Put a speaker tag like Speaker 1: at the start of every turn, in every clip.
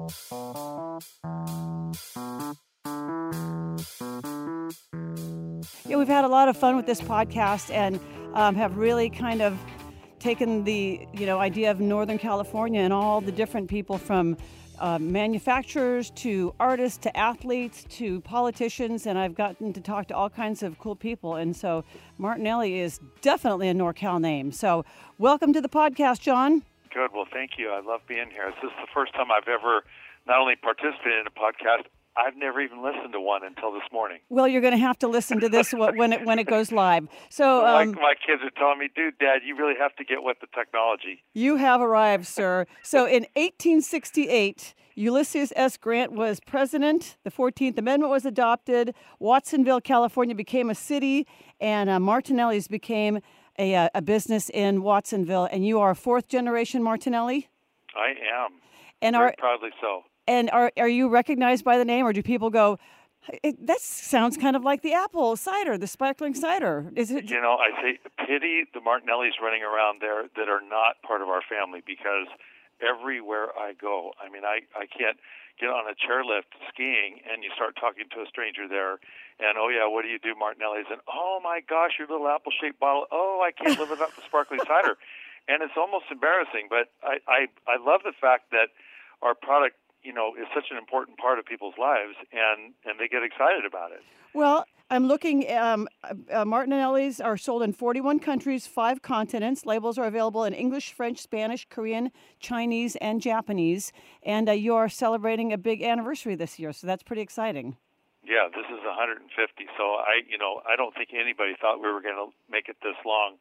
Speaker 1: Yeah, we've had a lot of fun with this podcast and have really kind of taken the idea of Northern California and all the different people from manufacturers to artists to athletes to politicians, and I've gotten to talk to all kinds of cool people. And so Martinelli is definitely a NorCal name. So welcome to the podcast, John.
Speaker 2: Good. Well, thank you. I love being here. This is the first time I've ever not only participated in a podcast, I've never even listened to one until this morning.
Speaker 1: Well, you're going to have to listen to this when it goes live. So
Speaker 2: my kids are telling me, dude, Dad, you really have to get with the technology.
Speaker 1: You have arrived, sir. So in 1868, Ulysses S. Grant was president. The 14th Amendment was adopted. Watsonville, California became a city, and Martinelli's became a business in Watsonville. And you are a fourth generation Martinelli?
Speaker 2: I am.
Speaker 1: And
Speaker 2: very proudly so.
Speaker 1: And are you recognized by the name, or do people go, that sounds kind of like the apple cider, the sparkling cider? Is it?
Speaker 2: I say, pity the Martinellis running around there that are not part of our family, because everywhere I go, I mean, I can't get on a chairlift skiing and you start talking to a stranger there, and, oh, yeah, what do you do, Martinellis? And, oh, my gosh, your little apple-shaped bottle. Oh, I can't live without the sparkling cider. And it's almost embarrassing, but I love the fact that our product, is such an important part of people's lives, and they get excited about it.
Speaker 1: Well, I'm looking, Martinelli's are sold in 41 countries, 5 continents. Labels are available in English, French, Spanish, Korean, Chinese, and Japanese. And you are celebrating a big anniversary this year, so that's pretty exciting.
Speaker 2: Yeah, this is 150. So I don't think anybody thought we were going to make it this long.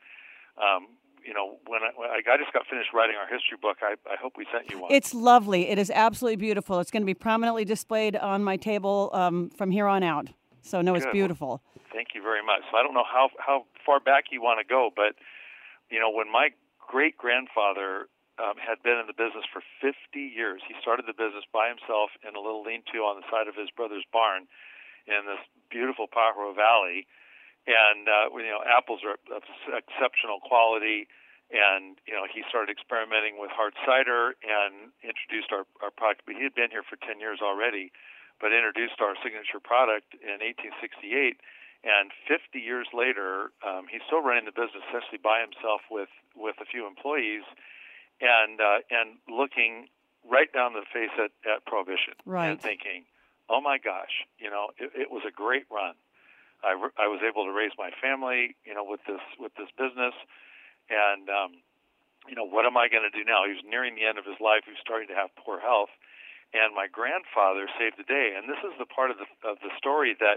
Speaker 2: When I just got finished writing our history book, I hope we sent you one.
Speaker 1: It's lovely. It is absolutely beautiful. It's going to be prominently displayed on my table from here on out. So, no, it's beautiful.
Speaker 2: Well, thank you very much. So I don't know how far back you want to go, but, when my great-grandfather had been in the business for 50 years, he started the business by himself in a little lean-to on the side of his brother's barn in this beautiful Pajaro Valley. And, apples are of exceptional quality. And, he started experimenting with hard cider and introduced our product. But he had been here for 10 years already, but introduced our signature product in 1868. And 50 years later, he's still running the business essentially by himself with a few employees and looking right down the face at Prohibition.
Speaker 1: Right.
Speaker 2: And thinking, oh, my gosh, it was a great run. I was able to raise my family, with this business, and what am I going to do now? He was nearing the end of his life. He was starting to have poor health, and my grandfather saved the day. And this is the part of the story that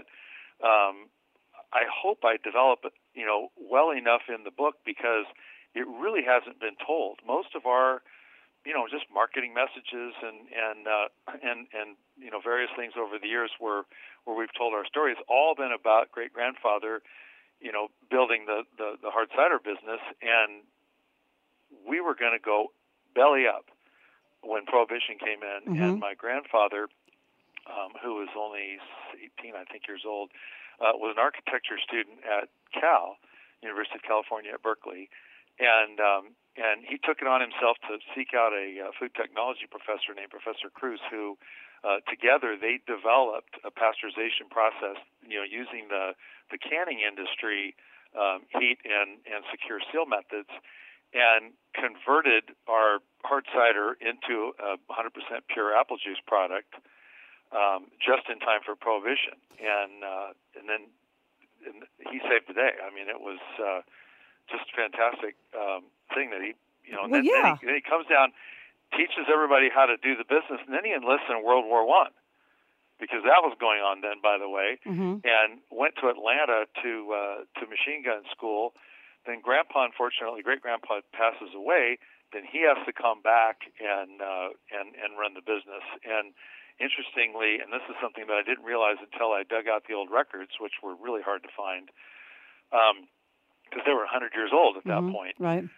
Speaker 2: I hope I develop, well enough in the book, because it really hasn't been told. Most of our just marketing messages and various things over the years where we've told our stories, all been about great-grandfather, building the hard cider business, and we were going to go belly up when Prohibition came in, and my grandfather, who was only 18, I think, years old, was an architecture student at Cal, University of California at Berkeley, and he took it on himself to seek out a food technology professor named Professor Cruz, who together they developed a pasteurization process, using the canning industry, heat and secure seal methods, and converted our hard cider into a 100% pure apple juice product just in time for Prohibition. And then he saved the day. I mean, it was just a fantastic thing that he, then he comes down, teaches everybody how to do the business, and then he enlists in World War I, because that was going on then, by the way, and went to Atlanta to machine gun school. Then great-grandpa passes away. Then he has to come back and run the business. And interestingly, and this is something that I didn't realize until I dug out the old records, which were really hard to find, because they were 100 years old at that point.
Speaker 1: Right.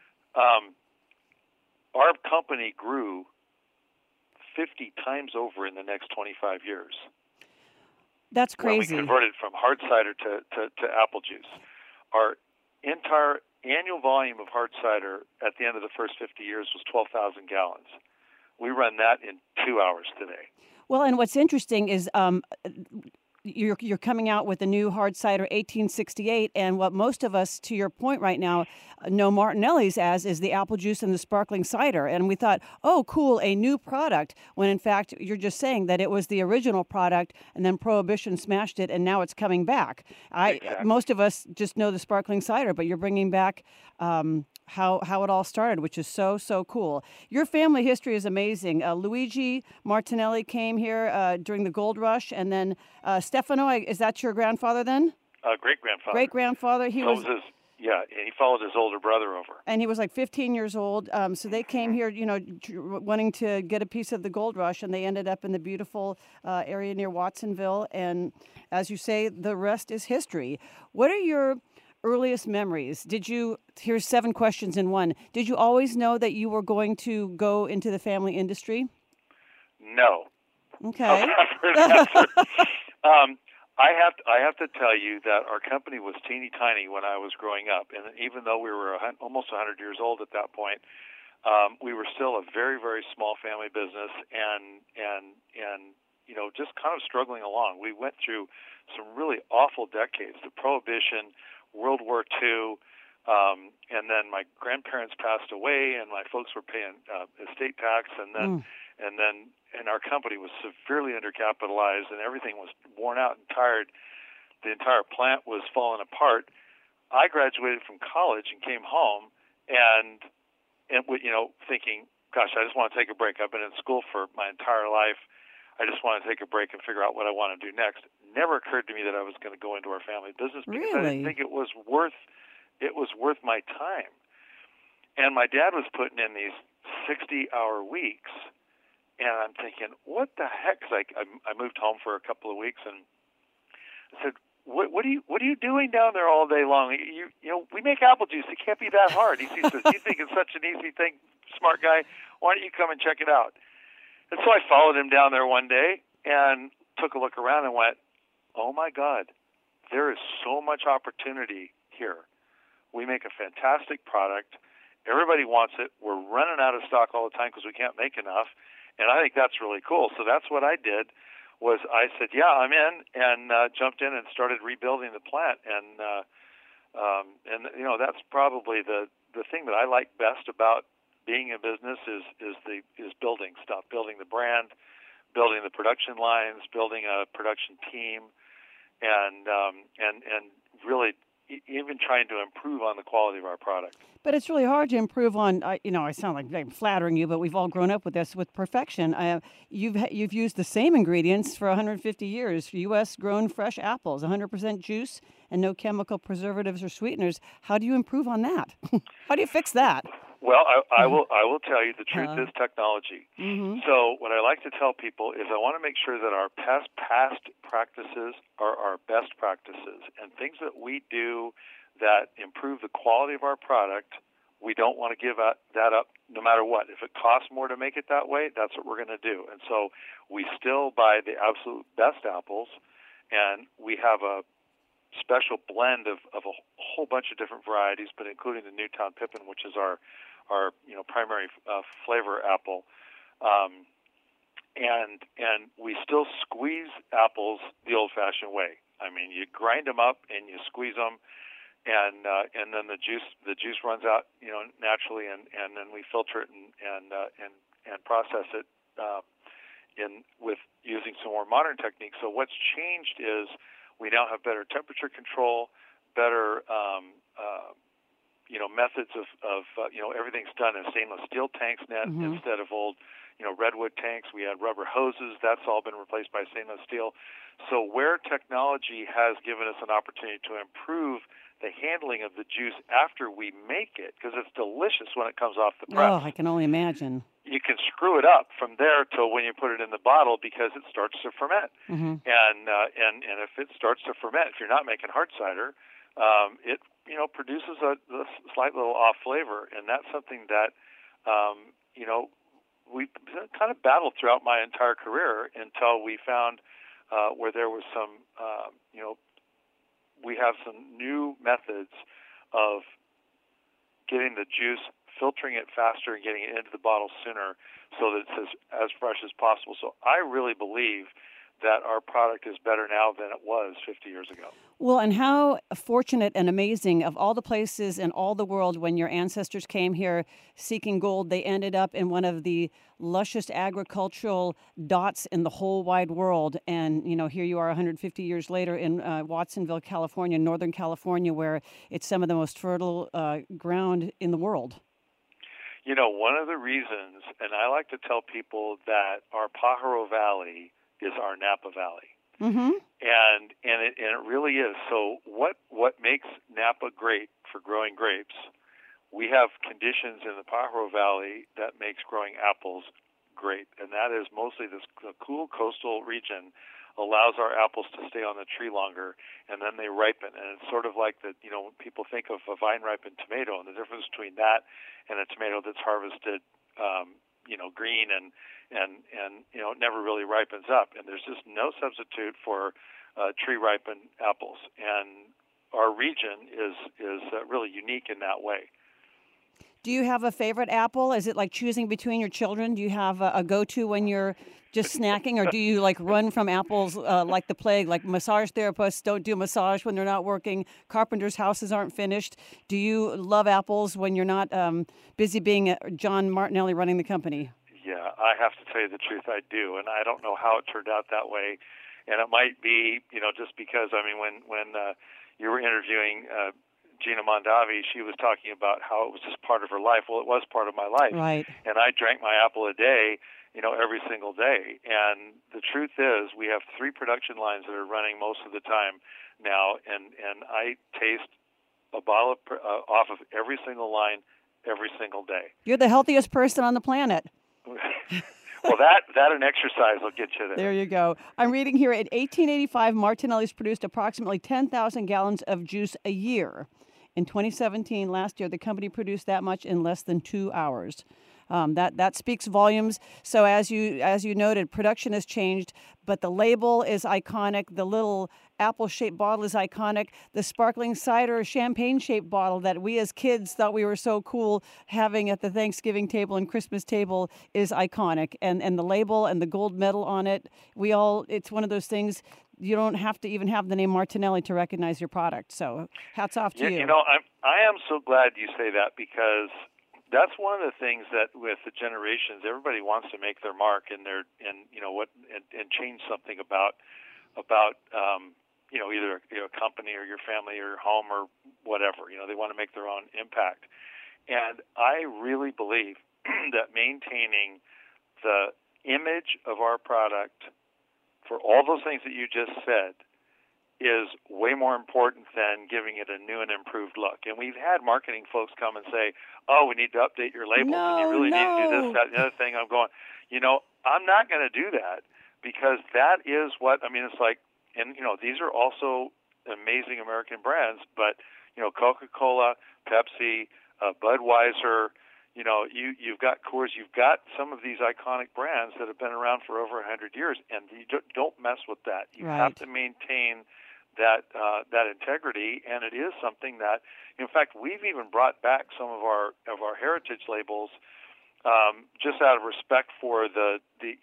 Speaker 2: Our company grew 50 times over in the next 25 years.
Speaker 1: That's crazy.
Speaker 2: When we converted from hard cider to apple juice. Our entire annual volume of hard cider at the end of the first 50 years was 12,000 gallons. We run that in 2 hours today.
Speaker 1: Well, and what's interesting is you're coming out with a new hard cider 1868, and what most of us, to your point right now, know Martinelli's as is the apple juice and the sparkling cider. And we thought, oh, cool, a new product, when in fact you're just saying that it was the original product, and then Prohibition smashed it, and now it's coming back.
Speaker 2: Exactly.
Speaker 1: Most of us just know the sparkling cider, but you're bringing back how it all started, which is so cool. Your family history is amazing. Luigi Martinelli came here during the gold rush, and then Stefano, is that your grandfather then?
Speaker 2: Great-grandfather.
Speaker 1: Great-grandfather. And
Speaker 2: he followed his older brother over.
Speaker 1: And he was like 15 years old. So they came here, wanting to get a piece of the gold rush, and they ended up in the beautiful area near Watsonville. And as you say, the rest is history. What are your earliest memories? Here's 7 questions in one. Did you always know that you were going to go into the family industry?
Speaker 2: No.
Speaker 1: Okay.
Speaker 2: I have to tell you that our company was teeny tiny when I was growing up, and even though we were almost 100 years old at that point, we were still a very, very small family business, and just kind of struggling along. We went through some really awful decades: the Prohibition, World War II, and then my grandparents passed away, and my folks were paying estate tax, and our company was severely undercapitalized, and everything was worn out and tired. The entire plant was falling apart. I graduated from college and came home, and thinking, gosh, I just want to take a break. I've been in school for my entire life. I just want to take a break and figure out what I want to do next. Never occurred to me that I was going to go into our family business because I didn't think it was worth my time. And my dad was putting in these 60-hour weeks, and I'm thinking, what the heck? Because I moved home for a couple of weeks, and I said, what are you doing down there all day long? We make apple juice. It can't be that hard. He says, you think it's such an easy thing, smart guy? Why don't you come and check it out? And so I followed him down there one day and took a look around and went, oh my God, there is so much opportunity here. We make a fantastic product. Everybody wants it. We're running out of stock all the time because we can't make enough. And I think that's really cool. So that's what I did. I said, yeah, I'm in, and jumped in and started rebuilding the plant. And that's probably the thing that I like best about being in business is building stuff, building the brand, building the production lines, building a production team, and really even trying to improve on the quality of our product.
Speaker 1: But it's really hard to improve on. I sound like I'm flattering you, but we've all grown up with this, with perfection. You've used the same ingredients for 150 years. U.S. grown fresh apples, 100% juice, and no chemical preservatives or sweeteners. How do you improve on that? How do you fix that?
Speaker 2: Well, I will tell you the truth is technology.
Speaker 1: Mm-hmm.
Speaker 2: So what I like to tell people is I want to make sure that our past practices are our best practices, and things that we do that improve the quality of our product, we don't want to give that up no matter what. If it costs more to make it that way, that's what we're going to do. And so we still buy the absolute best apples, and we have a special blend of a whole bunch of different varieties, but including the Newtown Pippin, which is our primary flavor apple, and we still squeeze apples the old-fashioned way. I mean, you grind them up and you squeeze them, and then the juice runs out, naturally, and then we filter it and process it with using some more modern techniques. So what's changed is we now have better temperature control, better methods of everything's done in stainless steel tanks now instead of old redwood tanks. We had rubber hoses. That's all been replaced by stainless steel. So where technology has given us an opportunity to improve the handling of the juice after we make it, because it's delicious when it comes off the press.
Speaker 1: Oh, I can only imagine.
Speaker 2: You can screw it up from there till when you put it in the bottle because it starts to ferment.
Speaker 1: Mm-hmm.
Speaker 2: And if it starts to ferment, if you're not making hard cider, it produces a slight little off flavor, and that's something that we kind of battled throughout my entire career until we found where there was some we have some new methods of getting the juice, filtering it faster, and getting it into the bottle sooner, so that it's as fresh as possible. So I really believe that our product is better now than it was 50 years ago.
Speaker 1: Well, and how fortunate and amazing, of all the places in all the world, when your ancestors came here seeking gold, they ended up in one of the luscious agricultural dots in the whole wide world. And, here you are 150 years later in Watsonville, California, Northern California, where it's some of the most fertile ground in the world.
Speaker 2: One of the reasons, and I like to tell people that our Pajaro Valley is our Napa Valley.
Speaker 1: Mm-hmm.
Speaker 2: And it really is. So what makes Napa great for growing grapes? We have conditions in the Pajaro Valley that makes growing apples great, and that is mostly the cool coastal region allows our apples to stay on the tree longer, and then they ripen. And it's sort of like when people think of a vine-ripened tomato, and the difference between that and a tomato that's harvested, green and it never really ripens up. And there's just no substitute for tree-ripened apples. And our region is really unique in that way.
Speaker 1: Do you have a favorite apple? Is it like choosing between your children? Do you have a go-to when you're just snacking, or do you run from apples like the plague? Like massage therapists don't do massage when they're not working. Carpenters' houses aren't finished. Do you love apples when you're not busy being John Martinelli running the company?
Speaker 2: Yeah, I have to tell you the truth, I do, and I don't know how it turned out that way. And it might be, just because, when you were interviewing Gina Mondavi, she was talking about how it was just part of her life. Well, it was part of my life.
Speaker 1: Right.
Speaker 2: And I drank my apple a day, every single day. And the truth is, we have 3 production lines that are running most of the time now, and I taste a bottle off of every single line every single day.
Speaker 1: You're the healthiest person on the planet.
Speaker 2: Well, that and exercise will get you there.
Speaker 1: There you go. I'm reading here, in 1885, Martinelli's produced approximately 10,000 gallons of juice a year. In 2017, last year, the company produced that much in less than 2 hours. That speaks volumes. So as you noted, production has changed, but the label is iconic. The little apple-shaped bottle is iconic. The sparkling cider champagne-shaped bottle that we as kids thought we were so cool having at the Thanksgiving table and Christmas table is iconic. And the label and the gold medal on it, it's one of those things. You don't have to even have the name Martinelli to recognize your product. So hats off to you.
Speaker 2: I am so glad you say that, because that's one of the things that with the generations, everybody wants to make their mark and change something about either a company or your family or your home or whatever. They want to make their own impact. And I really believe that maintaining the image of our product for all those things that you just said is way more important than giving it a new and improved look. And we've had marketing folks come and say, we need to update your labels, and you really need to do this, that, and the other thing. I'm going, I'm not going to do that, because that is what, it's like, and, these are also amazing American brands, but, Coca-Cola, Pepsi, Budweiser, you've got Coors, you've got some of these iconic brands that have been around for over 100 years, and you don't mess with that. You have to maintain that integrity, and it is something that, in fact, we've even brought back some of our heritage labels just out of respect for the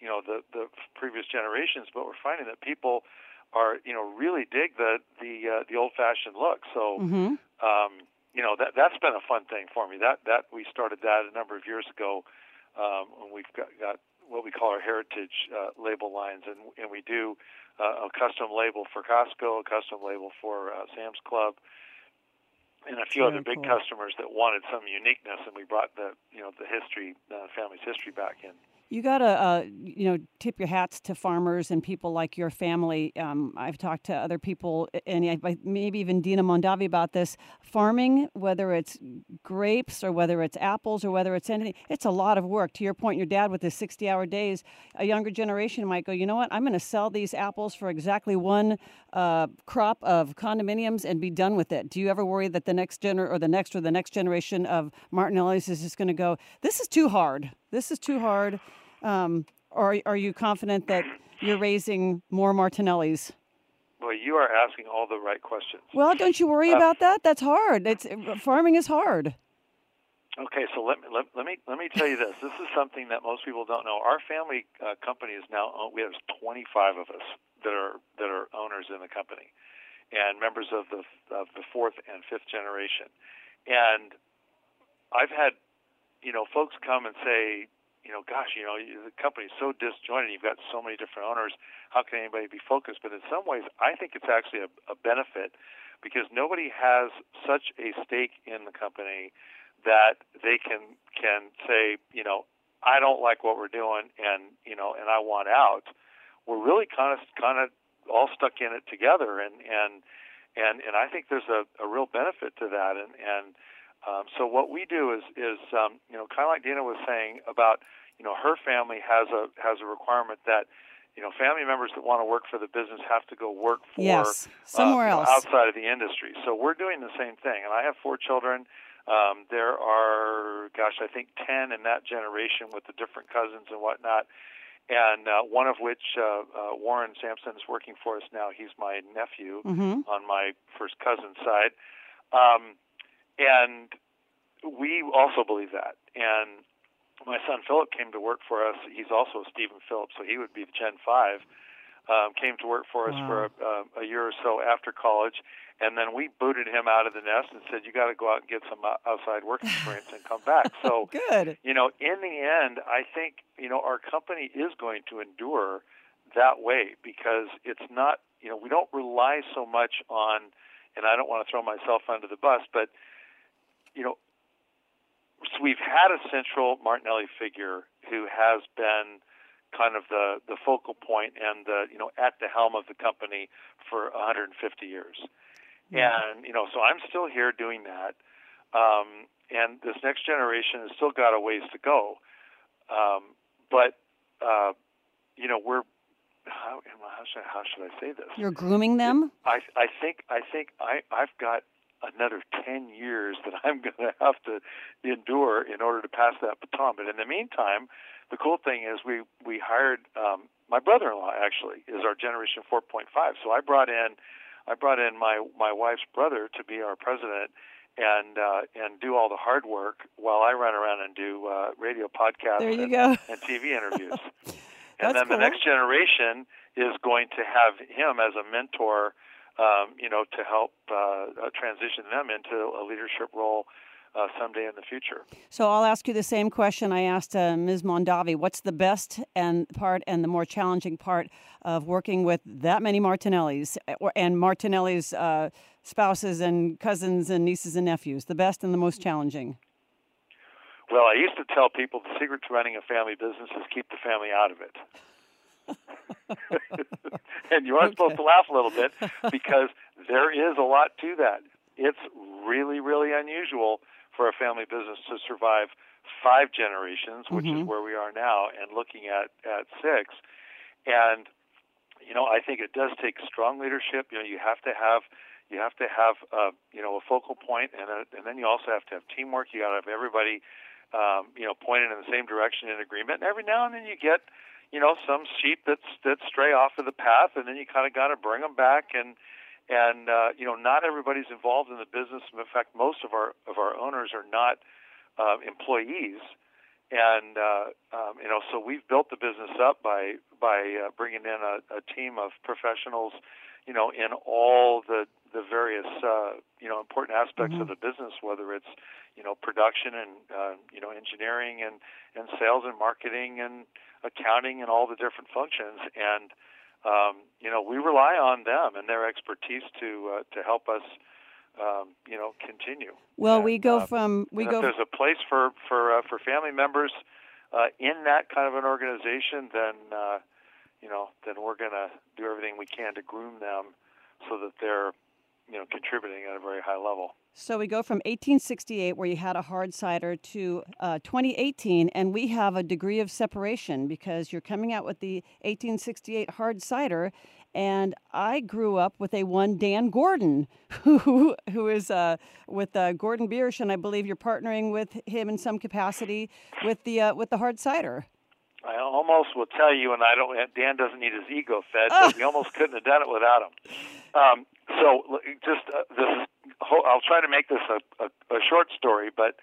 Speaker 2: previous generations. But we're finding that people are really dig the old-fashioned look. So. Mm-hmm. That's been a fun thing for me. That we started that a number of years ago, when we've got what we call our heritage label lines, and we do a custom label for Costco, a custom label for Sam's Club, and a few other big customers that wanted some uniqueness, and we brought the family's history back in.
Speaker 1: You got to, tip your hats to farmers and people like your family. I've talked to other people, and maybe even Dina Mondavi about this. Farming, whether it's grapes or whether it's apples or whether it's anything, it's a lot of work. To your point, your dad with his 60-hour days, a younger generation might go, you know what, I'm going to sell these apples for exactly one crop of condominiums and be done with it. Do you ever worry that the next generation of Martinelli's is just going to go, this is too hard? This is too hard. Or are you confident that you're raising more Martinellis?
Speaker 2: Well, you are asking all the right questions.
Speaker 1: Well, don't you worry about that? That's hard. Farming is hard.
Speaker 2: Okay, so let me tell you this. This is something that most people don't know. Our family company is now we have 25 of us that are owners in the company, and members of the fourth and fifth generation. And I've had folks come and say, gosh, the company's so disjointed. You've got so many different owners. How can anybody be focused? But in some ways, I think it's actually a benefit because nobody has such a stake in the company that they can say, I don't like what we're doing, and I want out. We're really kind of all stuck in it together, and I think there's a real benefit to that, and so what we do is kind of like Dina was saying about, her family has a requirement that, family members that want to work for the business have to go work for
Speaker 1: somewhere else
Speaker 2: outside of the industry. So we're doing the same thing. And I have 4 children. There are, I think 10 in that generation with the different cousins and whatnot. And one of which, Warren Sampson, is working for us now. He's my nephew on my first cousin's side. And we also believe that. And my son Philip came to work for us. He's also Stephen Phillips, so he would be the Gen 5. Came to work for us for a year or so after college. And then we booted him out of the nest and said, you got to go out and get some outside work experience and come back. So,
Speaker 1: good.
Speaker 2: In the end, I think, our company is going to endure that way because it's not, we don't rely so much on, and I don't want to throw myself under the bus, but, so we've had a central Martinelli figure who has been kind of the focal point and at the helm of the company for 150 years. And, so I'm still here doing that. And this next generation has still got a ways to go. But we're, how should I say this?
Speaker 1: You're grooming them?
Speaker 2: I think I've got another 10 years that I'm going to have to endure in order to pass that baton. But in the meantime, the cool thing is we hired, my brother-in-law actually is our generation 4.5. So I brought in my wife's brother to be our president and do all the hard work while I run around and do radio podcasts and TV interviews. And then the next generation is going to have him as a mentor, to help transition them into a leadership role someday in the future.
Speaker 1: So I'll ask you the same question I asked Ms. Mondavi. What's the best part and the more challenging part of working with that many Martinellis and Martinelli's spouses and cousins and nieces and nephews? The best and the most challenging?
Speaker 2: Well, I used to tell people the secret to running a family business is keep the family out of it. And you are supposed to laugh a little bit because there is a lot to that. It's really, really unusual for a family business to survive 5 generations, which is where we are now, and looking at 6. And I think it does take strong leadership. You have to have a focal point, and then you also have to have teamwork. You got to have everybody pointed in the same direction in agreement. And every now and then you get some sheep that stray off of the path, and then you kind of got to bring them back. And not everybody's involved in the business. In fact, most of our owners are not employees, and so we've built the business up by bringing in a team of professionals, in all the various important aspects of the business, whether it's production and engineering and sales and marketing and accounting and all the different functions. And we rely on them and their expertise to help us, continue.
Speaker 1: Well,
Speaker 2: and,
Speaker 1: if
Speaker 2: there's a place for family members in that kind of an organization, then we're going to do everything we can to groom them so that they're contributing at a very high level.
Speaker 1: So we go from 1868, where you had a hard cider, to 2018, and we have a degree of separation because you're coming out with the 1868 hard cider, and I grew up with one Dan Gordon, who is with Gordon Biersch, and I believe you're partnering with him in some capacity with the hard cider.
Speaker 2: I almost will tell you, and Dan doesn't need his ego fed, but we almost couldn't have done it without him. So just I'll try to make this a short story, but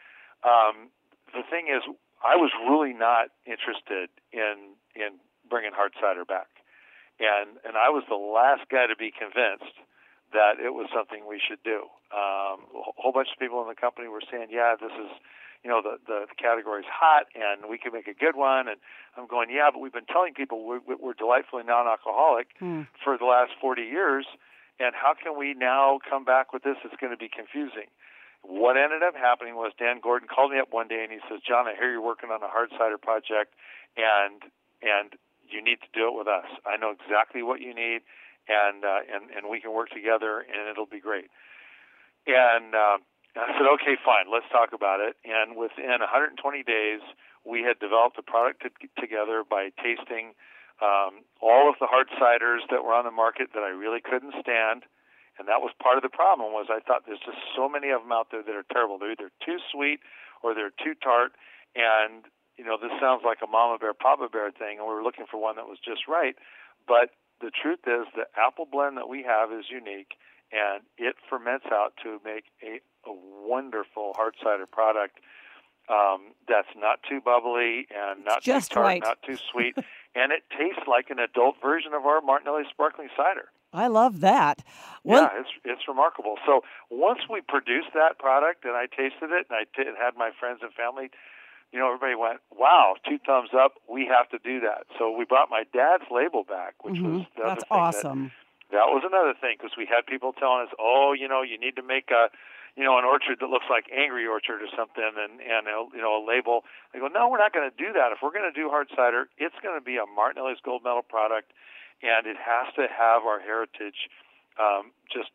Speaker 2: the thing is, I was really not interested in bringing hard cider back, and I was the last guy to be convinced that it was something we should do. A whole bunch of people in the company were saying, "Yeah, this is, the category's hot, and we can make a good one." And I'm going, "Yeah, but we've been telling people we're delightfully non-alcoholic for the last 40 years, and how can we now come back with this? It's going to be confusing." What ended up happening was Dan Gordon called me up one day and he says, "John, I hear you're working on a hard cider project, and you need to do it with us. I know exactly what you need, and we can work together, and it'll be great." And I said, "Okay, fine, let's talk about it." And within 120 days, we had developed a product together by tasting all of the hard ciders that were on the market that I really couldn't stand. And that was part of the problem, was I thought there's just so many of them out there that are terrible. They're either too sweet or they're too tart. And, this sounds like a mama bear, papa bear thing, and we were looking for one that was just right. But the truth is the apple blend that we have is unique, and it ferments out to make a wonderful hard cider product that's not too bubbly and not too tart,
Speaker 1: right.
Speaker 2: Not too sweet. And it tastes like an adult version of our Martinelli sparkling cider.
Speaker 1: I love that.
Speaker 2: Yeah, it's remarkable. So once we produced that product and I tasted it and I had my friends and family, everybody went, "Wow, 2 thumbs up, we have to do that." So we brought my dad's label back, which was the other
Speaker 1: That's
Speaker 2: thing.
Speaker 1: awesome.
Speaker 2: That was another thing, because we had people telling us, "Oh, you need to make an orchard that looks like Angry Orchard or something, and a label." I go, "No, we're not going to do that. If we're going to do hard cider, it's going to be a Martinelli's Gold Medal product, and it has to have our heritage just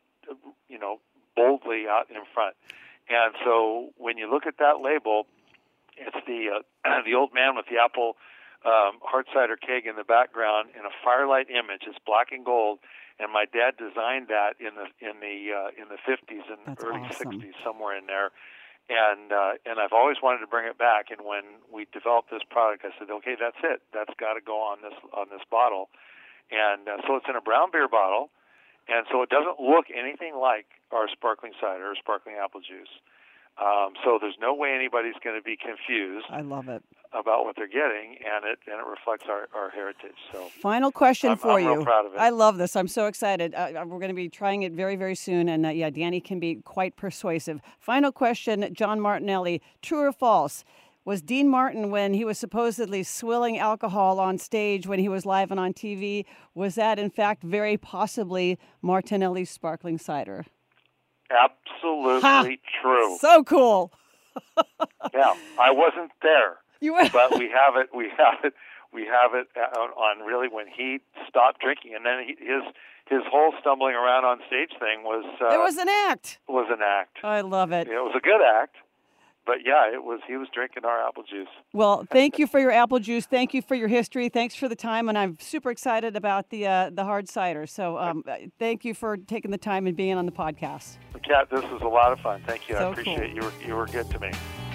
Speaker 2: boldly out in front." And so when you look at that label, it's the old man with the apple hard cider keg in the background in a firelight image. It's black and gold. And my dad designed that in the 50s and
Speaker 1: That's
Speaker 2: early
Speaker 1: awesome.
Speaker 2: 60s, somewhere in there, and I've always wanted to bring it back. And when we developed this product, I said, "Okay, that's it. That's got to go on this bottle." And so it's in a brown beer bottle, and so it doesn't look anything like our sparkling cider or sparkling apple juice. So there's no way anybody's going to be confused.
Speaker 1: I love it.
Speaker 2: About what they're getting, and it reflects our heritage. So
Speaker 1: final question for you.
Speaker 2: I'm real proud of it.
Speaker 1: I love this. I'm so excited. We're going to be trying it very, very soon, and Danny can be quite persuasive. Final question, John Martinelli, true or false? Was Dean Martin, when he was supposedly swilling alcohol on stage when he was live and on TV, was that in fact very possibly Martinelli's sparkling cider?
Speaker 2: Absolutely true.
Speaker 1: So cool.
Speaker 2: Yeah, I wasn't there.
Speaker 1: You were.
Speaker 2: But we have it on really when he stopped drinking, and then his whole stumbling around on stage thing was.
Speaker 1: It was an act.
Speaker 2: Was an act.
Speaker 1: I love it.
Speaker 2: It was a good act, but yeah, he was drinking our apple juice.
Speaker 1: Well, thank you for your apple juice. Thank you for your history. Thanks for the time, and I'm super excited about the hard cider. So thank you for taking the time and being on the podcast.
Speaker 2: Kat, this was a lot of fun. Thank you.
Speaker 1: So
Speaker 2: I appreciate
Speaker 1: cool.
Speaker 2: You were good to me.